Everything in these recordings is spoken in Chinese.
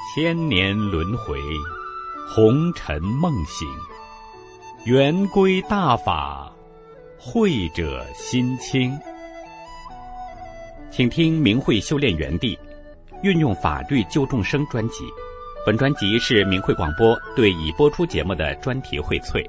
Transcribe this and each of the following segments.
千年轮回，红尘梦醒，圆规大法，慧者心清。请听明慧修炼园地运用法律救众生专辑。本专辑是明慧广播对已播出节目的专题荟萃。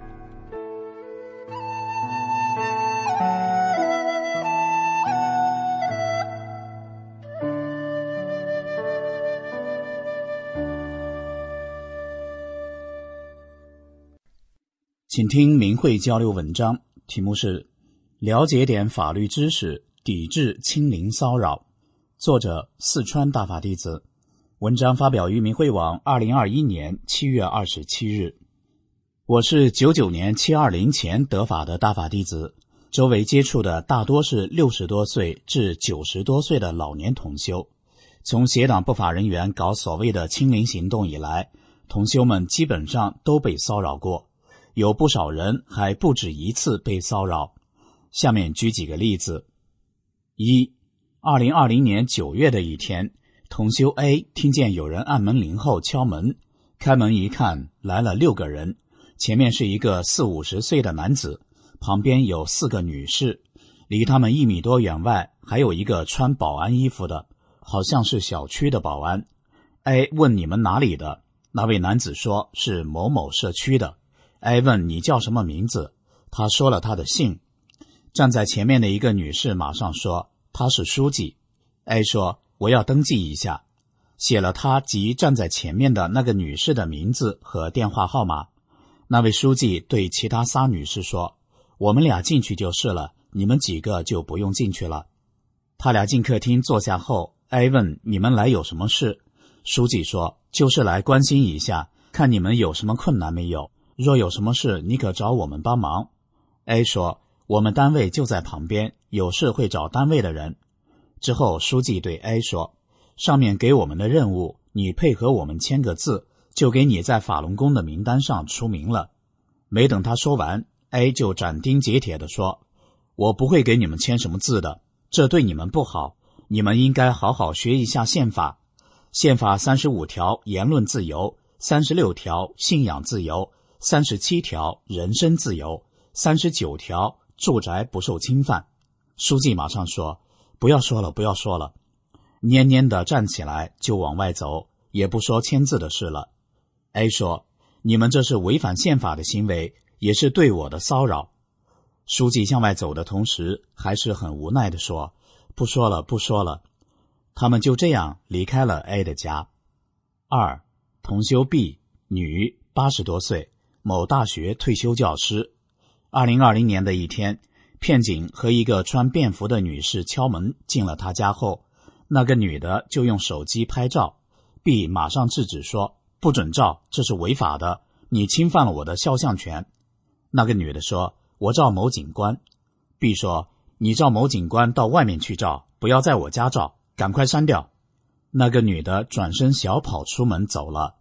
请听明慧交流文章，题目是了解点法律知识，抵制清零骚扰，作者四川大法弟子。文章发表于明慧网2021年7月27日。我是99年720前得法的大法弟子，周围接触的大多是60多岁至90多岁的老年同修。从协党不法人员搞所谓的清零行动以来，同修们基本上都被骚扰过，有不少人还不止一次被骚扰。下面举几个例子。一、2020年9月的一天，同修 A 听见有人按门铃后敲门，开门一看，来了6个人，前面是一个40-50岁的男子，旁边有4个女士，离他们1米多远外还有一个穿保安衣服的，好像是小区的保安。A 问你们哪里的？那位男子说是某某社区的。A 问你叫什么名字？他说了他的姓。站在前面的一个女士马上说他是书记。A 说我要登记一下，写了他及站在前面的那个女士的名字和电话号码。那位书记对其他3女士说，我们俩进去就是了，你们几个就不用进去了。他俩进客厅坐下后， A 问你们来有什么事？书记说就是来关心一下，看你们有什么困难没有，若有什么事你可找我们帮忙。 A 说我们单位就在旁边，有事会找单位的人。之后书记对 A 说，上面给我们的任务，你配合我们签个字，就给你在法轮功的名单上出名了。没等他说完， A 就斩钉截铁地说，我不会给你们签什么字的，这对你们不好，你们应该好好学一下宪法。宪法35条言论自由，36条信仰自由，37条人身自由，39条住宅不受侵犯。书记马上说，不要说了，不要说了，蔫蔫地站起来就往外走，也不说签字的事了。 A 说，你们这是违反宪法的行为，也是对我的骚扰。书记向外走的同时还是很无奈地说，不说了，不说了。他们就这样离开了 A 的家。2. 同修 B 女80多岁，某大学退休教师。2020年的一天，骗警和一个穿便服的女士敲门进了他家后，那个女的就用手机拍照， B 马上制止说，不准照，这是违法的，你侵犯了我的肖像权。那个女的说，我照某警官。 B 说，你照某警官到外面去照，不要在我家照，赶快删掉。那个女的转身小跑出门走了。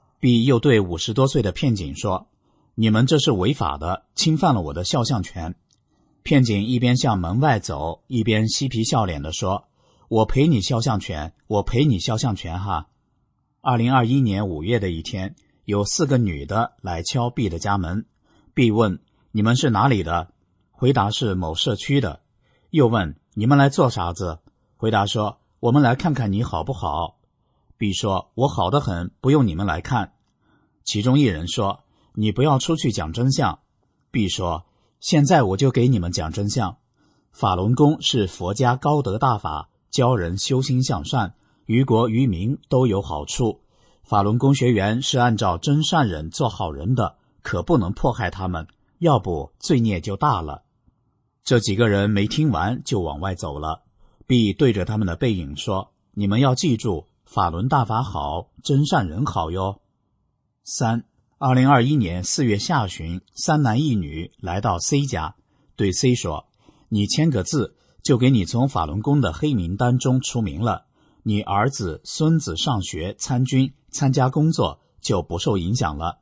B 又对50多岁的骗警说，你们这是违法的，侵犯了我的肖像权。骗警一边向门外走，一边嬉皮笑脸地说，我赔你肖像权，我赔你肖像权哈。2021年5月的一天，有4个女的来敲 B 的家门。 B 问，你们是哪里的？回答是某社区的。又问，你们来做啥子？回答说，我们来看看你好不好。 B 说，我好得很，不用你们来看。其中一人说，你不要出去讲真相。 B 说，现在我就给你们讲真相。法轮功是佛家高德大法，教人修心向善，于国于民都有好处。法轮功学员是按照真善忍做好人的，可不能迫害他们，要不罪孽就大了。这几个人没听完就往外走了。 B 对着他们的背影说，你们要记住，法轮大法好，真善人好哟。3. 2021年4月下旬，3男1女来到 C 家，对 C 说，你签个字，就给你从法轮功的黑名单中出名了，你儿子孙子上学参军参加工作就不受影响了。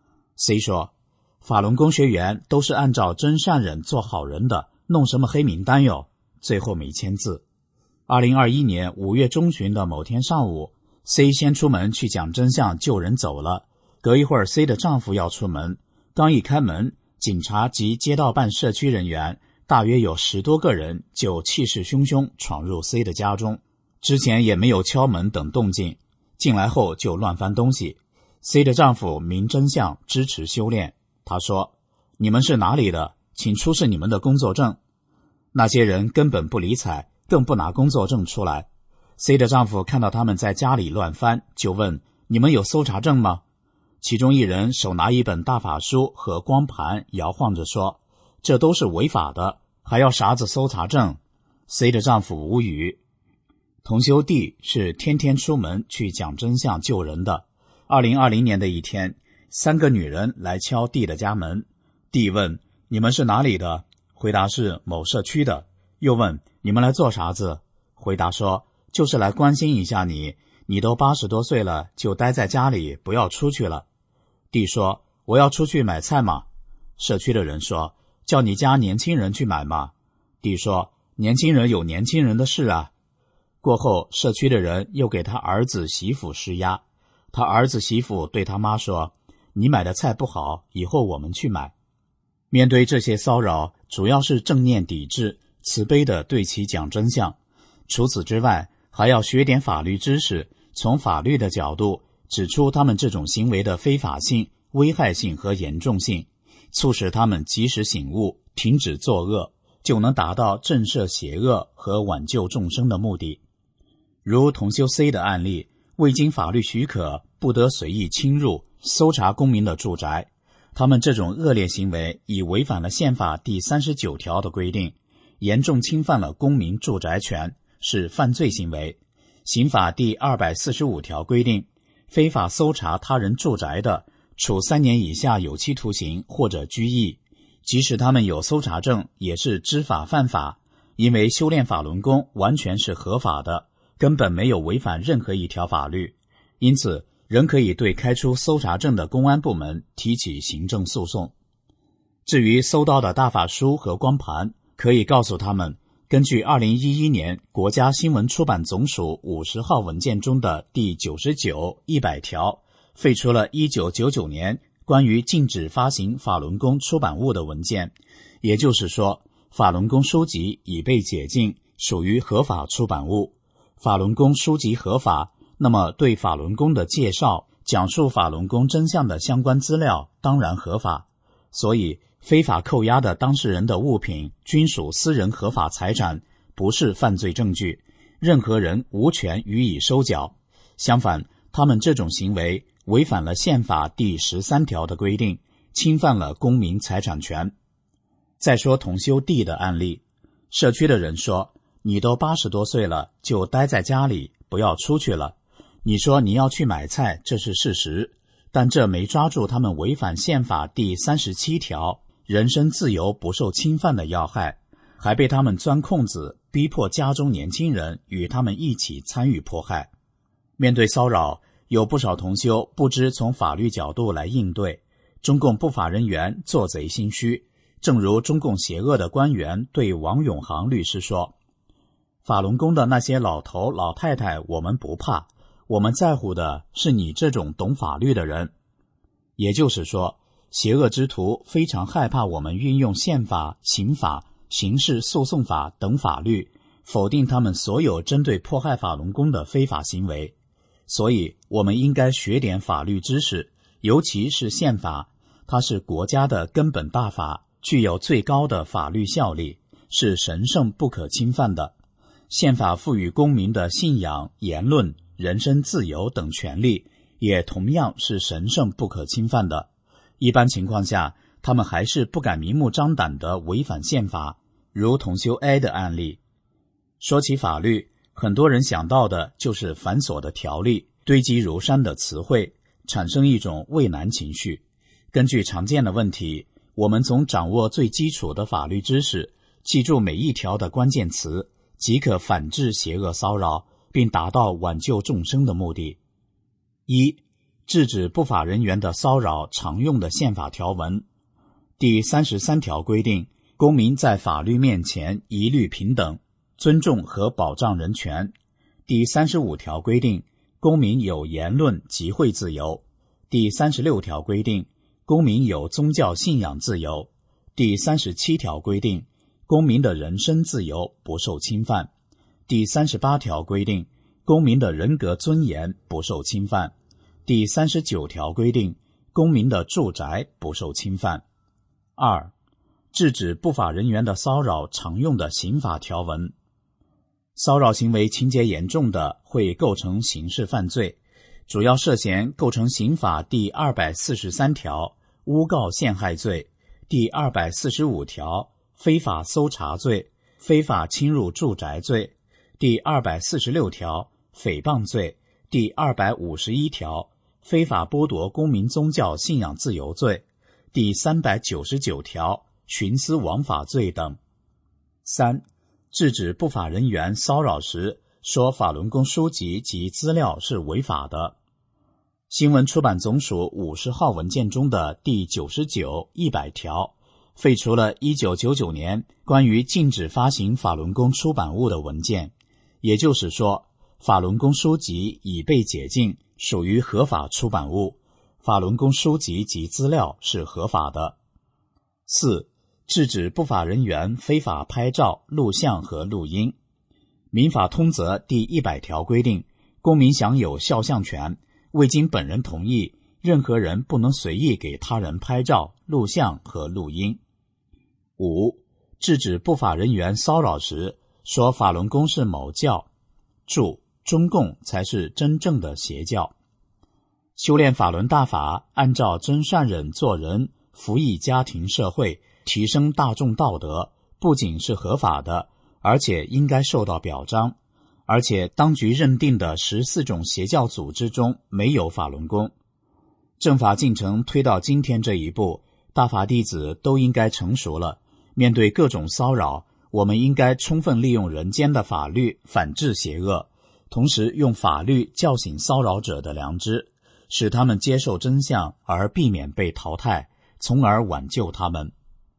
C 说，法轮功学员都是按照真善忍做好人的，弄什么黑名单哟，最后没签字。2021年5月中旬的某天上午， C 先出门去讲真相救人走了，隔一会儿 C 的丈夫要出门，刚一开门，警察及街道办社区人员大约有10多个人就气势汹汹闯入 C 的家中，之前也没有敲门等动静，进来后就乱翻东西。C 的丈夫明真相，支持修炼，他说：你们是哪里的？请出示你们的工作证。那些人根本不理睬，更不拿工作证出来。C 的丈夫看到他们在家里乱翻，就问：你们有搜查证吗？其中一人手拿一本大法书和光盘，摇晃着说：这都是违法的，还要啥子搜查证？ C 的丈夫无语。同修弟是天天出门去讲真相救人的。2020年的一天，3个女人来敲弟的家门。弟问：你们是哪里的？回答是某社区的。又问：你们来做啥子？回答说：就是来关心一下你，你都80多岁了，就待在家里，不要出去了。弟说：我要出去买菜嘛。社区的人说：叫你家年轻人去买嘛。弟说：年轻人有年轻人的事啊。过后，社区的人又给他儿子媳妇施压，他儿子媳妇对他妈说：你买的菜不好，以后我们去买。面对这些骚扰，主要是正念抵制，慈悲地对其讲真相。除此之外，还要学点法律知识，从法律的角度指出他们这种行为的非法性、危害性和严重性，促使他们及时醒悟，停止作恶，就能达到震慑邪恶和挽救众生的目的。如同修 C 的案例，未经法律许可，不得随意侵入、搜查公民的住宅。他们这种恶劣行为已违反了宪法第39条的规定，严重侵犯了公民住宅权，是犯罪行为。刑法第245条规定，非法搜查他人住宅的，处3年以下有期徒刑或者拘役。即使他们有搜查证，也是知法犯法，因为修炼法轮功完全是合法的，根本没有违反任何一条法律，因此仍可以对开出搜查证的公安部门提起行政诉讼。至于搜到的大法书和光盘，可以告诉他们，根据2011年国家新闻出版总署50号文件中的第99、100条，废除了1999年关于禁止发行法轮功出版物的文件，也就是说，法轮功书籍已被解禁，属于合法出版物。法轮功书籍合法，那么对法轮功的介绍、讲述法轮功真相的相关资料当然合法。所以非法扣押的当事人的物品均属私人合法财产，不是犯罪证据，任何人无权予以收缴。相反，他们这种行为违反了宪法第13条的规定，侵犯了公民财产权。再说同修弟的案例，社区的人说：你都80多岁了，就待在家里，不要出去了。你说你要去买菜，这是事实，但这没抓住他们违反宪法第37条人身自由不受侵犯的要害，还被他们钻空子，逼迫家中年轻人与他们一起参与迫害。面对骚扰，有不少同修不知从法律角度来应对，中共不法人员做贼心虚。正如中共邪恶的官员对王永航律师说：法轮功的那些老头老太太我们不怕，我们在乎的是你这种懂法律的人。也就是说，邪恶之徒非常害怕我们运用宪法、刑法、刑事诉讼法等法律，否定他们所有针对迫害法轮功的非法行为。所以我们应该学点法律知识，尤其是宪法，它是国家的根本大法，具有最高的法律效力，是神圣不可侵犯的。宪法赋予公民的信仰、言论、人身自由等权利，也同样是神圣不可侵犯的。一般情况下，他们还是不敢明目张胆地违反宪法，如同修 A 的案例。说起法律，很多人想到的就是繁琐的条例、堆积如山的词汇，产生一种畏难情绪。根据常见的问题，我们总掌握最基础的法律知识，记住每一条的关键词，即可反制邪恶骚扰，并达到挽救众生的目的。1. 制止不法人员的骚扰常用的宪法条文。第33条规定，公民在法律面前一律平等，尊重和保障人权。第35条规定， 公民有言论集会自由。第36条规定，公民有宗教信仰自由。第37条规定，公民的人身自由不受侵犯。第38条规定，公民的人格尊严不受侵犯。第39条规定，公民的住宅不受侵犯。2、制止不法人员的骚扰常用的刑法条文。骚扰行为情节严重的，会构成刑事犯罪，主要涉嫌构成刑法第243条诬告陷害罪，第245条非法搜查罪、非法侵入住宅罪，第246条诽谤罪，第251条非法剥夺公民宗教信仰自由罪，第399条徇私枉法罪等。3、制止不法人员骚扰时说法轮功书籍及资料是违法的。新闻出版总署50号文件中的第99、100条废除了1999年关于禁止发行法轮功出版物的文件，也就是说，法轮功书籍已被解禁，属于合法出版物，法轮功书籍及资料是合法的。4、制止不法人员非法拍照、录像和录音。民法通则第100条规定，公民享有肖像权，未经本人同意，任何人不能随意给他人拍照、录像和录音。5、制止不法人员骚扰时说法轮功是某教，注：中共才是真正的邪教。修炼法轮大法，按照真善忍做人，服役家庭社会，提升大众道德，不仅是合法的，而且应该受到表彰。而且当局认定的14种邪教组织中没有法轮功。正法进程推到今天这一步，大法弟子都应该成熟了。面对各种骚扰，我们应该充分利用人间的法律反制邪恶，同时用法律叫醒骚扰者的良知，使他们接受真相而避免被淘汰，从而挽救他们。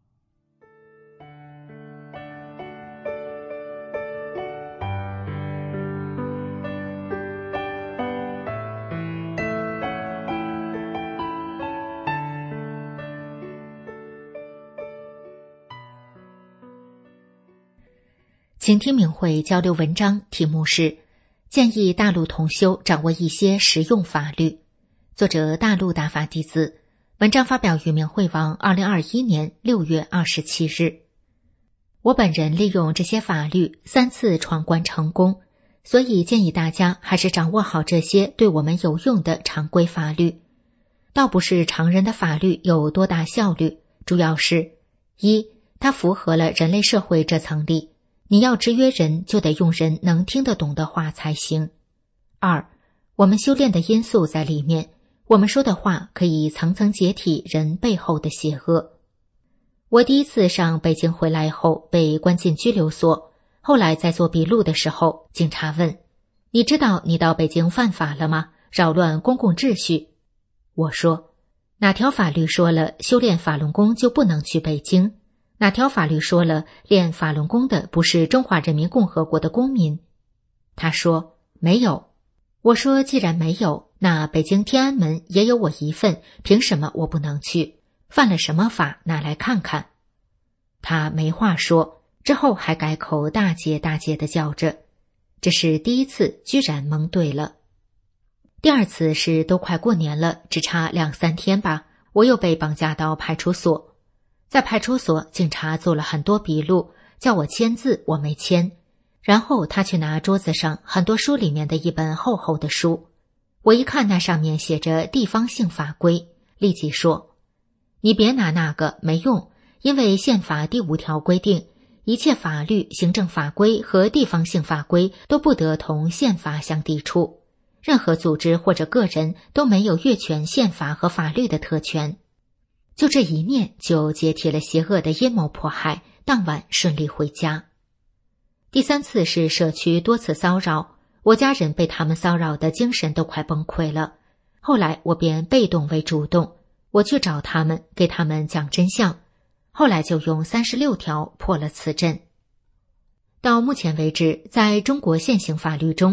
请听明慧交流文章，题目是建议大陆同修掌握一些实用法律，作者大陆大法弟子，文章发表于明慧网2021年6月27日。我本人利用这些法律3次闯关成功，所以建议大家还是掌握好这些对我们有用的常规法律。倒不是常人的法律有多大效率，主要是1、它符合了人类社会这层理，你要制约人，就得用人能听得懂的话才行。2、我们修炼的因素在里面，我们说的话可以层层解体人背后的邪恶。我第一次上北京回来后被关进拘留所，后来在做笔录的时候，警察问：你知道你到北京犯法了吗？扰乱公共秩序。我说：哪条法律说了修炼法轮功就不能去北京？哪条法律说了练法轮功的不是中华人民共和国的公民？他说没有。我说既然没有，那北京天安门也有我一份，凭什么我不能去？犯了什么法？拿来看看。他没话说，之后还改口大姐大姐的叫着。这是第一次居然蒙对了。第二次是都快过年了，只差2-3天吧，我又被绑架到派出所。在派出所，警察做了很多笔录，叫我签字，我没签。然后他去拿桌子上很多书里面的一本厚厚的书，我一看那上面写着地方性法规，立即说：你别拿那个，没用，因为宪法第5条规定，一切法律、行政法规和地方性法规都不得同宪法相抵触，任何组织或者个人都没有越权宪法和法律的特权。就这一念就解体了邪恶的阴谋迫害，当晚顺利回家。第3次是社区多次骚扰，我家人被他们骚扰的精神都快崩溃了。后来我便被动为主动，我去找他们，给他们讲真相。后来就用36条破了此阵。到目前为止，在中国现行法律中，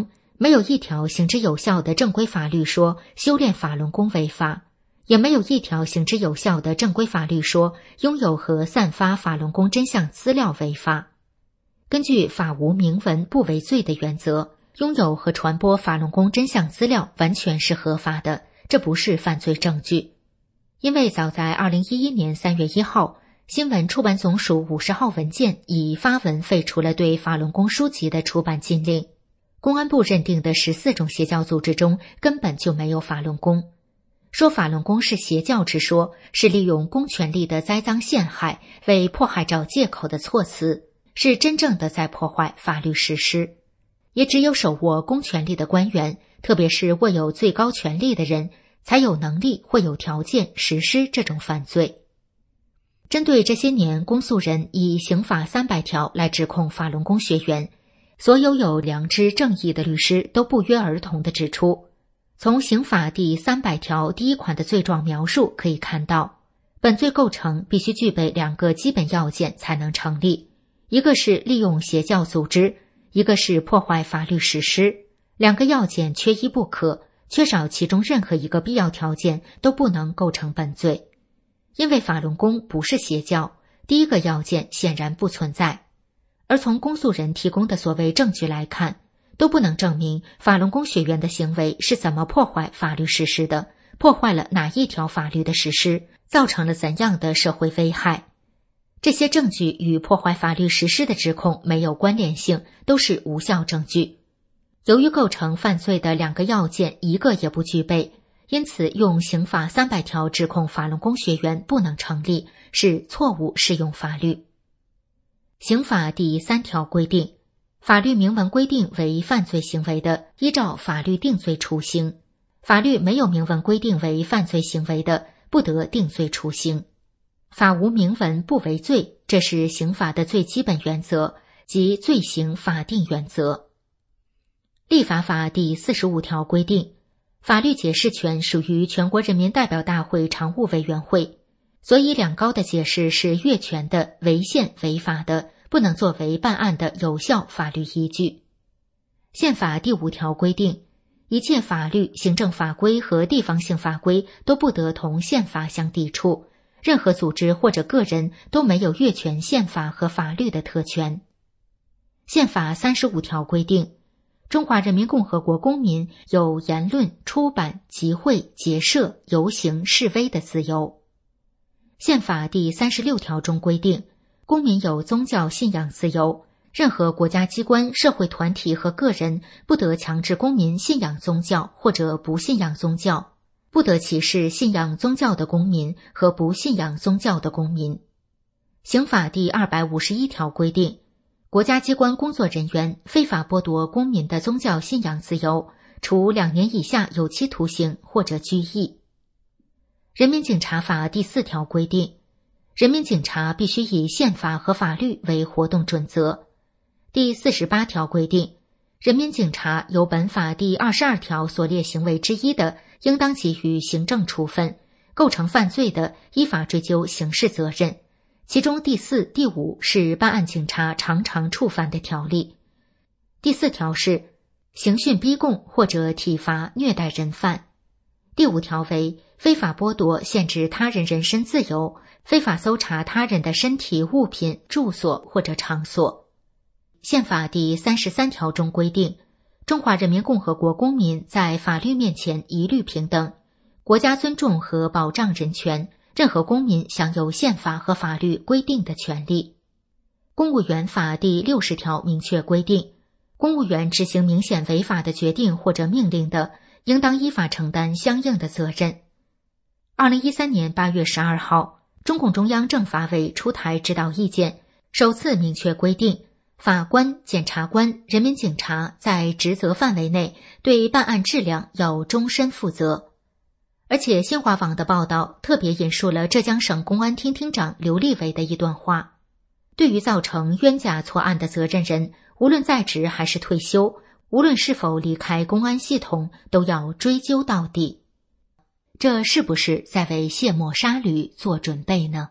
没有一条行之有效的正规法律说修炼法轮功违法，也没有一条行之有效的正规法律说拥有和散发法轮功真相资料违法。根据法无明文不为罪的原则，拥有和传播法轮功真相资料完全是合法的，这不是犯罪证据。因为早在2011年3月1号，新闻出版总署50号文件已发文废除了对法轮功书籍的出版禁令。公安部认定的14种邪教组织中根本就没有法轮功。说法轮功是邪教之说，是利用公权力的栽赃陷害为迫害找借口的措辞，是真正的在破坏法律实施。也只有手握公权力的官员，特别是握有最高权力的人，才有能力或有条件实施这种犯罪。针对这些年公诉人以刑法300条来指控法轮功学员，所有良知正义的律师都不约而同地指出，从刑法第300条第1款的罪状描述可以看到，本罪构成必须具备2个基本要件才能成立，一个是利用邪教组织，一个是破坏法律实施，2个要件缺一不可，缺少其中任何一个必要条件都不能构成本罪。因为法轮功不是邪教，第1个要件显然不存在。而从公诉人提供的所谓证据来看，都不能证明法轮功学员的行为是怎么破坏法律实施的，破坏了哪一条法律的实施，造成了怎样的社会危害。这些证据与破坏法律实施的指控没有关联性，都是无效证据。由于构成犯罪的2个要件1个也不具备，因此用刑法300条指控法轮功学员不能成立，是错误适用法律。刑法第3条规定，法律明文规定为犯罪行为的，依照法律定罪处刑；法律没有明文规定为犯罪行为的，不得定罪处刑。法无明文不为罪，这是刑法的最基本原则，即罪行法定原则。立法法第45条规定，法律解释权属于全国人民代表大会常务委员会，所以两高的解释是越权的、违宪违法的，不能作为办案的有效法律依据。宪法第5条规定，一切法律、行政法规和地方性法规都不得同宪法相抵触，任何组织或者个人都没有越权宪法和法律的特权。宪法35条规定，中华人民共和国公民有言论、出版、集会、结社、游行、示威的自由。宪法第36条中规定，公民有宗教信仰自由，任何国家机关、社会团体和个人不得强制公民信仰宗教或者不信仰宗教，不得歧视信仰宗教的公民和不信仰宗教的公民。刑法第251条规定，国家机关工作人员非法剥夺公民的宗教信仰自由，处2年以下有期徒刑或者拘役。人民警察法第4条规定，人民警察必须以宪法和法律为活动准则。第48条规定，人民警察有本法第22条所列行为之一的，应当给予行政处分，构成犯罪的，依法追究刑事责任。其中第4、第5是办案警察常常触犯的条例。第4条是刑讯逼供或者体罚虐待人犯。第5条为非法剥夺、限制他人人身自由，非法搜查他人的身体、物品、住所或者场所。宪法第33条中规定，中华人民共和国公民在法律面前一律平等，国家尊重和保障人权，任何公民享有宪法和法律规定的权利。公务员法第60条明确规定，公务员执行明显违法的决定或者命令的，应当依法承担相应的责任。2013年8月12号，中共中央政法委出台指导意见，首次明确规定，法官、检察官、人民警察在职责范围内对办案质量要终身负责。而且新华网的报道特别引述了浙江省公安厅厅长刘立伟的一段话，对于造成冤假错案的责任人，无论在职还是退休，无论是否离开公安系统，都要追究到底。这是不是在为卸磨杀驴做准备呢？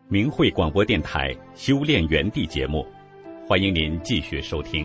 明慧广播电台修炼园地节目，欢迎您继续收听。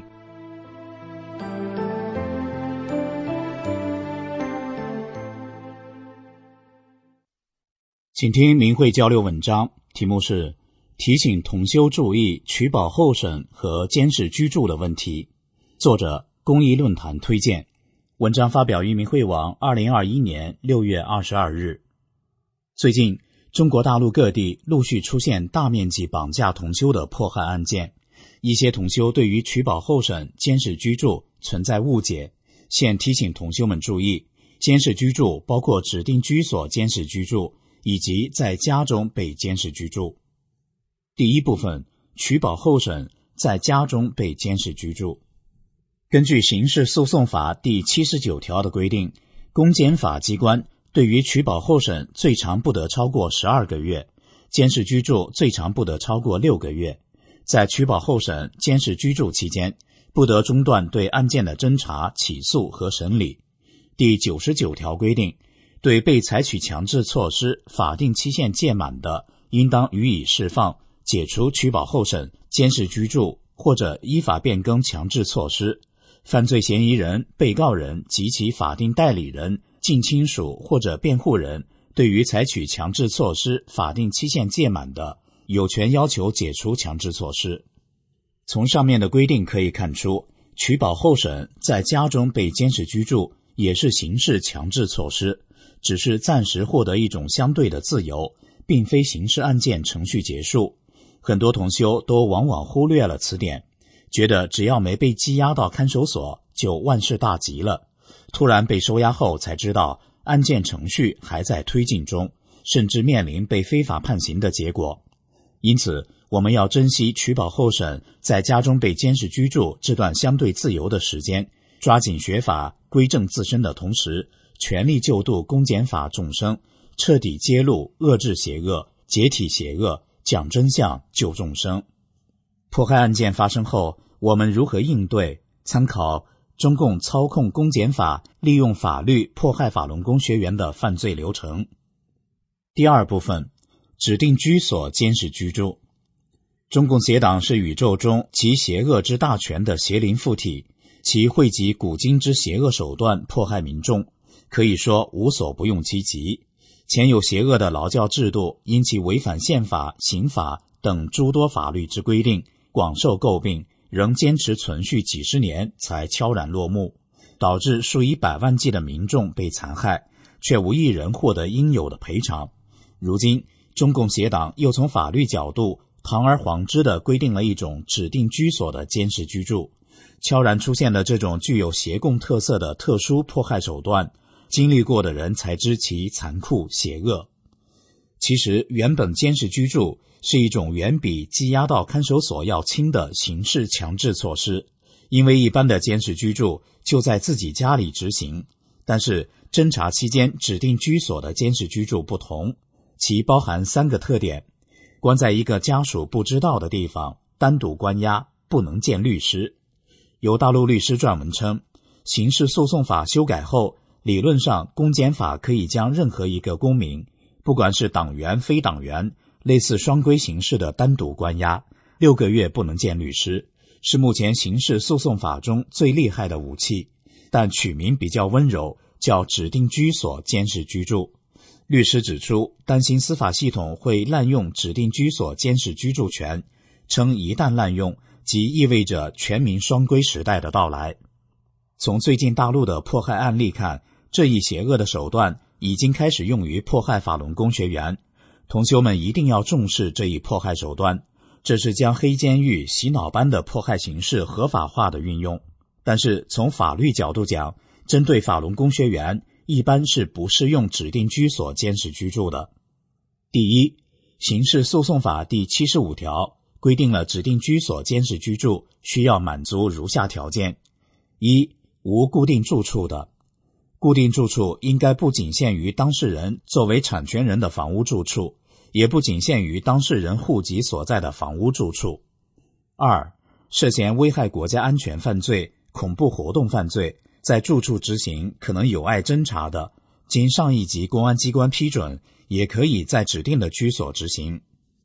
请听明慧交流文章，题目是提醒同修注意取保候审和监视居住的问题，作者公益论坛推荐。文章发表于明慧网2021年6月22日。最近中国大陆各地陆续出现大面积绑架同修的迫害案件，一些同修对于取保候审、监视居住存在误解，现提醒同修们注意，监视居住包括指定居所监视居住以及在家中被监视居住。第一部分，取保候审，在家中被监视居住。根据刑事诉讼法第79条的规定，公检法机关对于取保候审最长不得超过12个月，监视居住最长不得超过6个月。在取保候审、监视居住期间，不得中断对案件的侦查、起诉和审理。第99条规定，对被采取强制措施法定期限届满的，应当予以释放、解除取保候审、监视居住或者依法变更强制措施。犯罪嫌疑人、被告人及其法定代理人、近亲属或者辩护人对于采取强制措施法定期限届满的，有权要求解除强制措施。从上面的规定可以看出，取保候审在家中被监视居住也是刑事强制措施，只是暂时获得一种相对的自由，并非刑事案件程序结束。很多同修都往往忽略了此点，觉得只要没被羁押到看守所就万事大吉了，突然被收押后才知道案件程序还在推进中，甚至面临被非法判刑的结果。因此我们要珍惜取保候审在家中被监视居住这段相对自由的时间，抓紧学法归正自身的同时，全力救度公检法众生，彻底揭露遏制邪恶、解体邪恶，讲真相救众生。迫害案件发生后，我们如何应对？参考中共操控公检法利用法律迫害法轮功学员的犯罪流程。第二部分，指定居所监视居住。中共邪党是宇宙中集邪恶之大权的邪灵附体，其汇集古今之邪恶手段迫害民众，可以说无所不用其极。前有邪恶的劳教制度，因其违反宪法、刑法等诸多法律之规定，广受诟病，仍坚持存续几十年才悄然落幕，导致数以百万计的民众被残害，却无一人获得应有的赔偿。如今中共邪党又从法律角度堂而皇之地规定了一种指定居所的监视居住，悄然出现了这种具有邪共特色的特殊迫害手段，经历过的人才知其残酷邪恶。其实原本监视居住是一种远比羁押到看守所要轻的刑事强制措施，因为一般的监视居住就在自己家里执行，但是侦查期间指定居所的监视居住不同，其包含3个特点：关在一个家属不知道的地方，单独关押，不能见律师。有大陆律师撰文称，刑事诉讼法修改后，理论上公检法可以将任何一个公民，不管是党员非党员，类似双规形式的单独关押，6个月不能见律师，是目前刑事诉讼法中最厉害的武器，但取名比较温柔，叫指定居所监视居住。律师指出，担心司法系统会滥用指定居所监视居住权，称一旦滥用，即意味着全民双规时代的到来。从最近大陆的迫害案例看，这一邪恶的手段已经开始用于迫害法轮功学员，同修们一定要重视这一迫害手段，这是将黑监狱洗脑般的迫害形式合法化的运用。但是从法律角度讲，针对法轮功学员一般是不适用指定居所监视居住的。第一，刑事诉讼法第75条规定了指定居所监视居住需要满足如下条件：一，无固定住处的。固定住处应该不仅限于当事人作为产权人的房屋住处，也不仅限于当事人户籍所在的房屋住处。二，涉嫌危害国家安全犯罪、恐怖活动犯罪，在住处执行可能有碍侦查的，经上一级公安机关批准，也可以在指定的居所执行。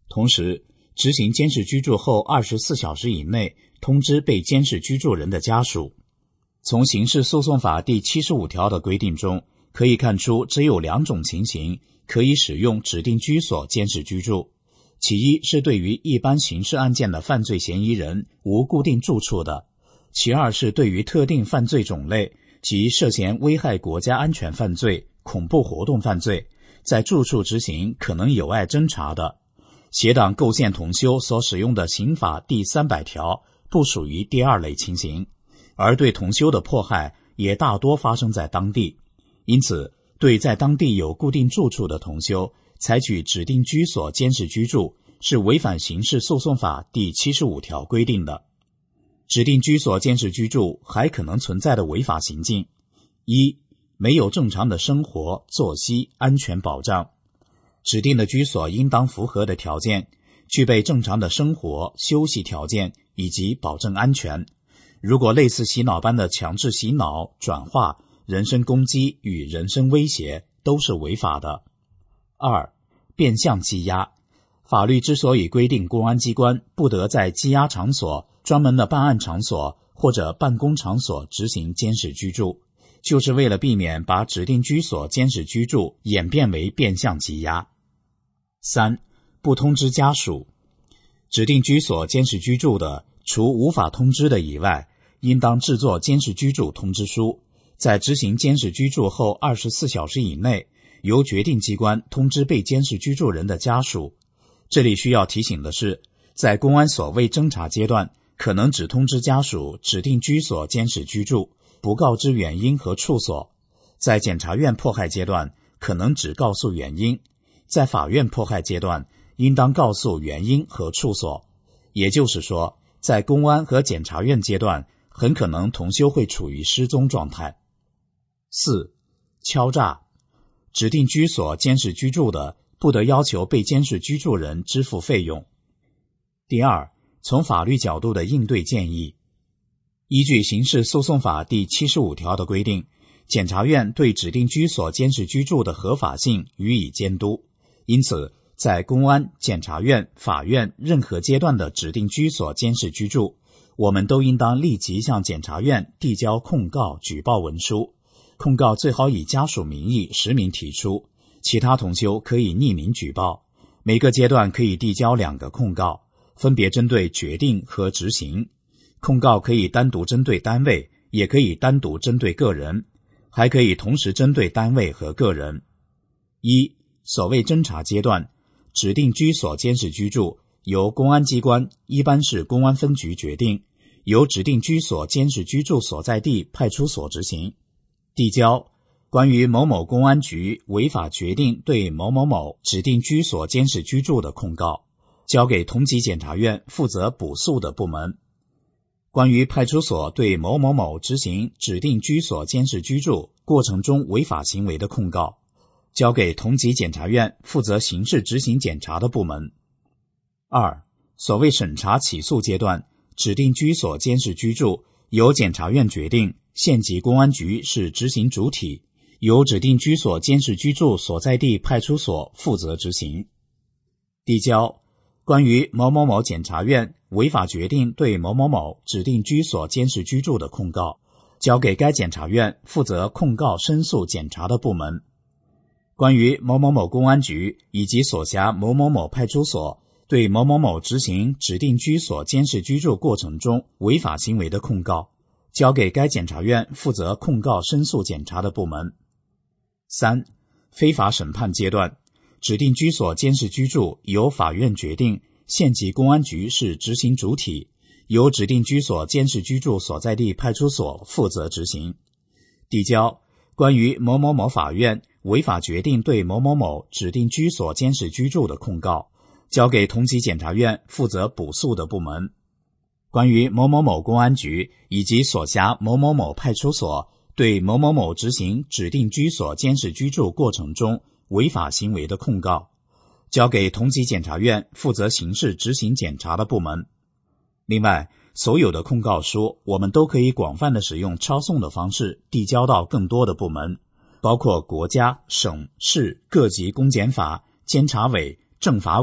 同时，执行监视居住后24小时以内通知被监视居住人的家属。从刑事诉讼法第75条的规定中可以看出，只有2种情形可以使用指定居所监视居住。其一是对于一般刑事案件的犯罪嫌疑人无固定住处的，其二是对于特定犯罪种类及涉嫌危害国家安全犯罪、恐怖活动犯罪，在住处执行可能有碍侦查的。携党构陷同修所使用的刑法第300条不属于第2类情形，而对同修的迫害也大多发生在当地。因此，对在当地有固定住处的同修采取指定居所监视居住是违反刑事诉讼法第75条规定的。指定居所监视居住还可能存在的违法行径：一、没有正常的生活、作息、安全保障。指定的居所应当符合的条件，具备正常的生活、休息条件以及保证安全。如果类似洗脑般的强制洗脑、转化、人身攻击与人身威胁，都是违法的。二、变相羁押。法律之所以规定公安机关不得在羁押场所、专门的办案场所或者办公场所执行监视居住，就是为了避免把指定居所监视居住演变为变相羁押。三、不通知家属。指定居所监视居住的，除无法通知的以外，应当制作监视居住通知书，在执行监视居住后24小时以内，由决定机关通知被监视居住人的家属。这里需要提醒的是，在公安所谓侦查阶段，可能只通知家属指定居所监视居住，不告知原因和处所；在检察院迫害阶段，可能只告诉原因；在法院迫害阶段，应当告诉原因和处所。也就是说，在公安和检察院阶段，很可能同修会处于失踪状态。四、敲诈。指定居所监视居住的，不得要求被监视居住人支付费用。第二，从法律角度的应对建议。依据刑事诉讼法第75条的规定，检察院对指定居所监视居住的合法性予以监督。因此，在公安、检察院、法院任何阶段的指定居所监视居住，我们都应当立即向检察院递交控告举报文书。控告最好以家属名义实名提出，其他同修可以匿名举报。每个阶段可以递交2个控告，分别针对决定和执行。控告可以单独针对单位，也可以单独针对个人，还可以同时针对单位和个人。一、所谓侦查阶段，指定居所监视居住由公安机关，一般是公安分局决定，由指定居所监视居住所在地派出所执行。递交关于某某公安局违法决定对某某某指定居所监视居住的控告，交给同级检察院负责补诉的部门。关于派出所对某某某执行指定居所监视居住过程中违法行为的控告，交给同级检察院负责刑事执行检查的部门。二、所谓审查起诉阶段，指定居所监视居住由检察院决定，县级公安局是执行主体，由指定居所监视居住所在地派出所负责执行。递交关于某某某检察院违法决定对某某某指定居所监视居住的控告，交给该检察院负责控告申诉检查的部门。关于某某某公安局以及所辖某某某派出所对某某某执行指定居所监视居住过程中违法行为的控告，交给该检察院负责控告申诉检查的部门。三、非法审判阶段，指定居所监视居住由法院决定，县级公安局是执行主体，由指定居所监视居住所在地派出所负责执行。递交关于某某某法院违法决定对某某某指定居所监视居住的控告，交给同级检察院负责补诉的部门。关于某某某公安局以及所辖某某某派出所对某某某执行指定居所监视居住过程中违法行为的控告，交给同级检察院负责刑事执行检查的部门。另外，所有的控告书我们都可以广泛的使用抄送的方式递交到更多的部门，包括国家、省、市各级公检法、监察委、政法委、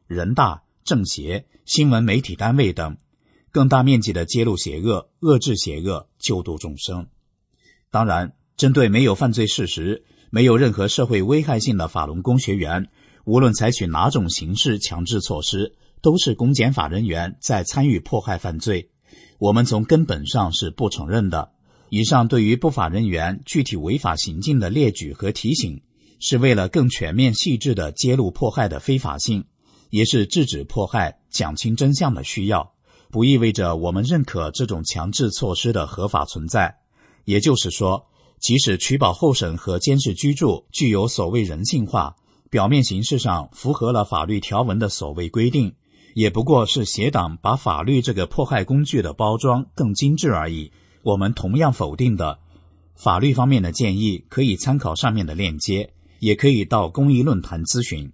人大、政协、新闻媒体单位等，更大面积地揭露邪恶、遏制邪恶、救度众生。当然，针对没有犯罪事实、没有任何社会危害性的法轮功学员，无论采取哪种形式强制措施，都是公检法人员在参与迫害犯罪，我们从根本上是不承认的。以上对于不法人员具体违法行径的列举和提醒，是为了更全面细致地揭露迫害的非法性，也是制止迫害、讲清真相的需要，不意味着我们认可这种强制措施的合法存在。也就是说，即使取保候审和监视居住具有所谓人性化，表面形式上符合了法律条文的所谓规定，也不过是邪党把法律这个迫害工具的包装更精致而已。我们同样否定的。法律方面的建议可以参考上面的链接，也可以到公益论坛咨询。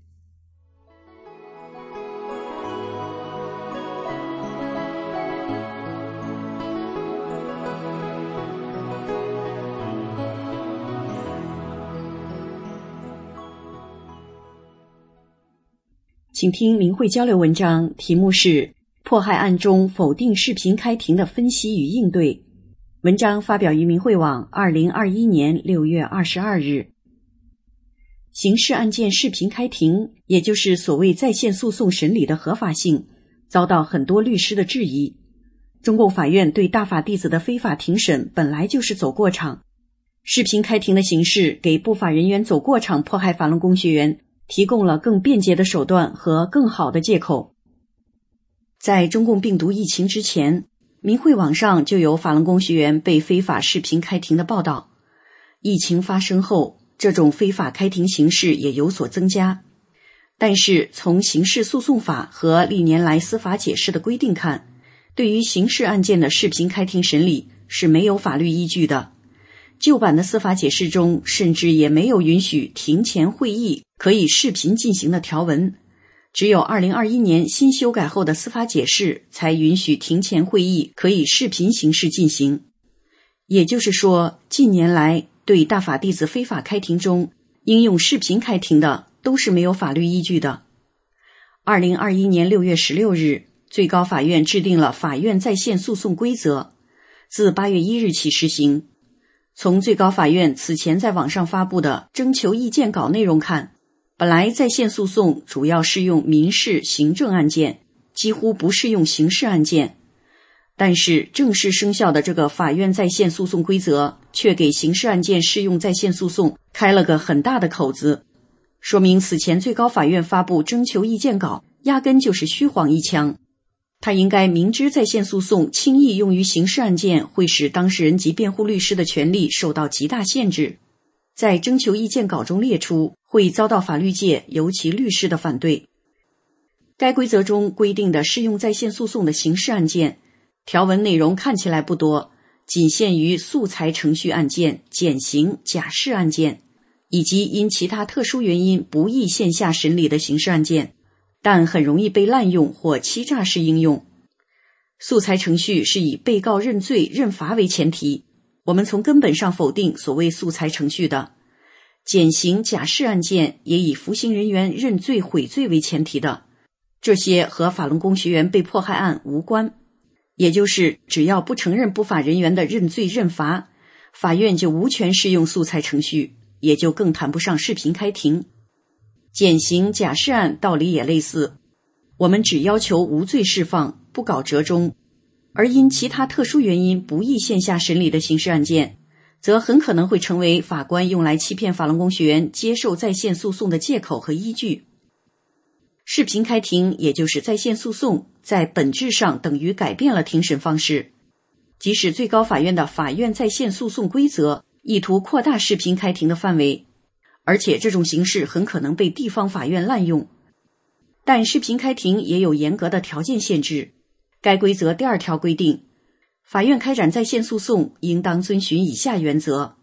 请听明慧交流文章，题目是迫害案中否定视频开庭的分析与应对。文章发表于明慧网2021年6月22日。刑事案件视频开庭，也就是所谓在线诉讼审理的合法性，遭到很多律师的质疑。中共法院对大法弟子的非法庭审本来就是走过场，视频开庭的形式给不法人员走过场迫害法轮功学员提供了更便捷的手段和更好的借口。在中共病毒疫情之前，明慧网上就有法轮功学员被非法视频开庭的报道。疫情发生后，这种非法开庭形式也有所增加。但是从刑事诉讼法和历年来司法解释的规定看，对于刑事案件的视频开庭审理是没有法律依据的。旧版的司法解释中甚至也没有允许庭前会议可以视频进行的条文，只有2021年新修改后的司法解释才允许庭前会议可以视频形式进行。也就是说，近年来对大法弟子非法开庭中应用视频开庭的都是没有法律依据的。2021年6月16日，最高法院制定了法院在线诉讼规则，自8月1日起实行。从最高法院此前在网上发布的征求意见稿内容看，本来在线诉讼主要适用民事行政案件，几乎不适用刑事案件。但是正式生效的这个法院在线诉讼规则却给刑事案件适用在线诉讼开了个很大的口子，说明此前最高法院发布征求意见稿压根就是虚晃一枪。他应该明知在线诉讼轻易用于刑事案件会使当事人及辩护律师的权利受到极大限制，在征求意见稿中列出，会遭到法律界尤其律师的反对。该规则中规定的适用在线诉讼的刑事案件，条文内容看起来不多，仅限于素材程序案件、减刑、假释案件，以及因其他特殊原因不宜线下审理的刑事案件，但很容易被滥用或欺诈式应用。素材程序是以被告认罪认罚为前提，我们从根本上否定所谓素材程序的。减刑、假释案件也以服刑人员认罪悔罪为前提的，这些和法轮功学员被迫害案无关。也就是只要不承认不法人员的认罪认罚，法院就无权适用素材程序，也就更谈不上视频开庭。减刑、假释案道理也类似，我们只要求无罪释放，不搞折中，而因其他特殊原因不宜线下审理的刑事案件，则很可能会成为法官用来欺骗法轮功学员接受在线诉讼的借口和依据。视频开庭也就是在线诉讼，在本质上等于改变了庭审方式。即使最高法院的法院在线诉讼规则意图扩大视频开庭的范围，而且这种形式很可能被地方法院滥用，但视频开庭也有严格的条件限制。该规则第2条规定，法院开展在线诉讼应当遵循以下原则：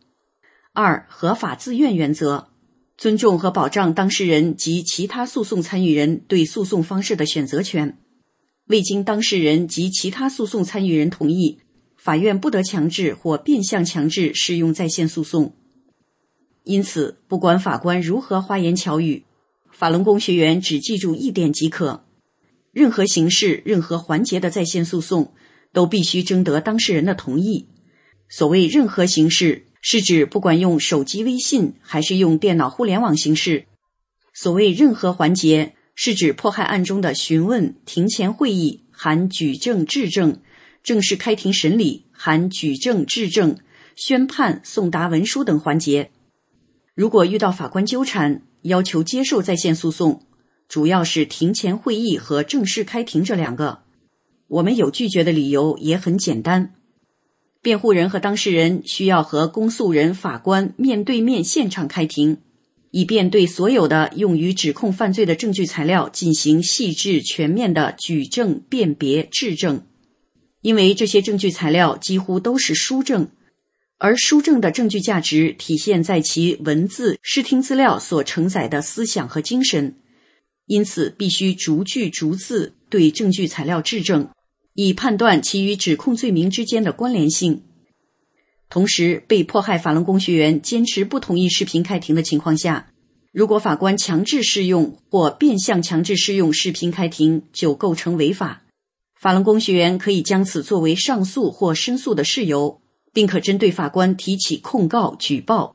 2. 合法自愿原则，尊重和保障当事人及其他诉讼参与人对诉讼方式的选择权。未经当事人及其他诉讼参与人同意，法院不得强制或变相强制适用在线诉讼。因此，不管法官如何花言巧语， 法轮功学员只记住一点即可：任何形式、任何环节的在线诉讼都必须征得当事人的同意。所谓任何形式，是指不管用手机微信还是用电脑互联网形式；所谓任何环节，是指迫害案中的询问、庭前会议含举证质证、正式开庭审理含举证质证、宣判、送达文书等环节。如果遇到法官纠缠，要求接受在线诉讼，主要是庭前会议和正式开庭这两个。我们有拒绝的理由也很简单，辩护人和当事人需要和公诉人、法官面对面现场开庭，以便对所有的用于指控犯罪的证据材料进行细致全面的举证、辨别、质证。因为这些证据材料几乎都是书证，而书证的证据价值体现在其文字、视听资料所承载的思想和精神，因此必须逐句逐字对证据材料质证，以判断其与指控罪名之间的关联性。同时，被迫害法轮功学员坚持不同意视频开庭的情况下，如果法官强制适用或变相强制适用视频开庭，就构成违法。法轮功学员可以将此作为上诉或申诉的事由，并可针对法官提起控告、举报。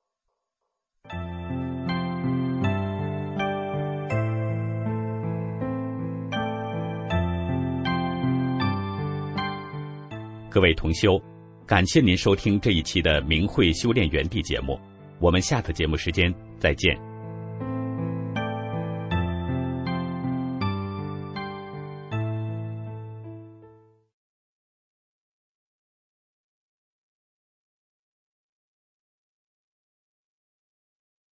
各位同修，感谢您收听这一期的明慧修炼园地节目，我们下次节目时间再见。